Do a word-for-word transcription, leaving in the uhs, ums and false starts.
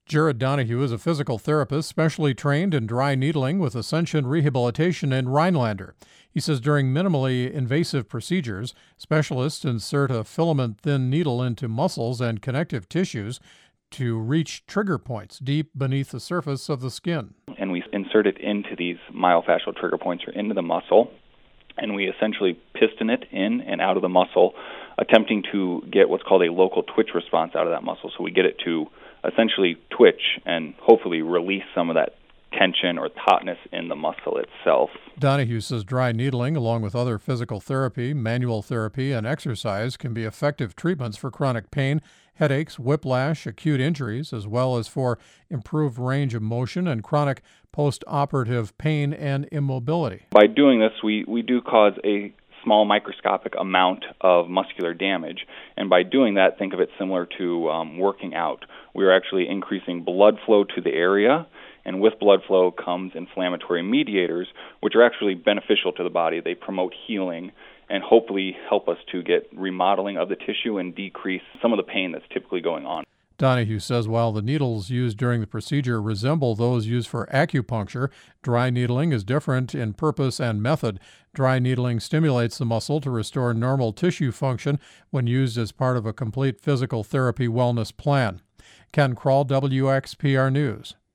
Jared Donahue is a physical therapist specially trained in dry needling with Ascension Rehabilitation in Rhinelander. He says during minimally invasive procedures, specialists insert a filament-thin needle into muscles and connective tissues to reach trigger points deep beneath the surface of the skin. And we insert it into these myofascial trigger points or into the muscle, and we essentially piston it in and out of the muscle, attempting to get what's called a local twitch response out of that muscle. So we get it to essentially twitch and hopefully release some of that tension or tautness in the muscle itself. Donahue says dry needling, along with other physical therapy, manual therapy, and exercise, can be effective treatments for chronic pain, headaches, whiplash, acute injuries, as well as for improved range of motion and chronic post-operative pain and immobility. By doing this, we, we do cause a small microscopic amount of muscular damage, and by doing that, think of it similar to um, working out. We are actually increasing blood flow to the area, and with blood flow comes inflammatory mediators, which are actually beneficial to the body. They promote healing and hopefully help us to get remodeling of the tissue and decrease some of the pain that's typically going on. Donahue says while the needles used during the procedure resemble those used for acupuncture, dry needling is different in purpose and method. Dry needling stimulates the muscle to restore normal tissue function when used as part of a complete physical therapy wellness plan. Ken Kroll, W X P R News.